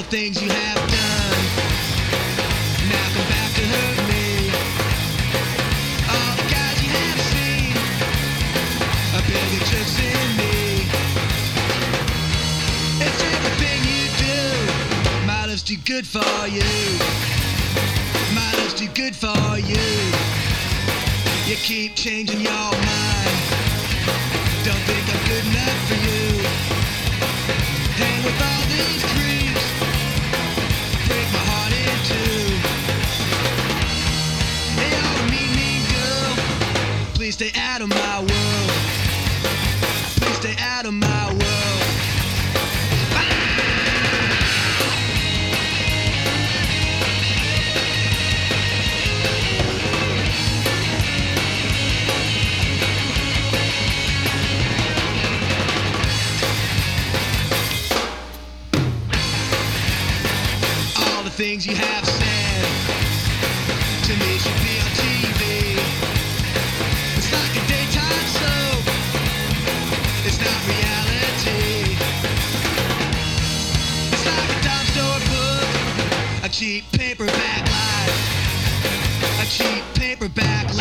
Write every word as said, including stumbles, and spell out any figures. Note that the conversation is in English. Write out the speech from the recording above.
things you have done now come back to hurt me. All the guys you have seen are bigger jerks than me. It's everything you do. My love's too good for you. My love's too good for you. You keep changing your mind. Don't think I'm good enough for you. Hang with all these creeps, break my heart in two. Hey, you're a mean, mean girl. Please stay out of my world. Please stay out of my world. Things you have said to me should be on T V. It's like a daytime soap. It's not reality. It's like a dime store book, a cheap paperback life, a cheap paperback life.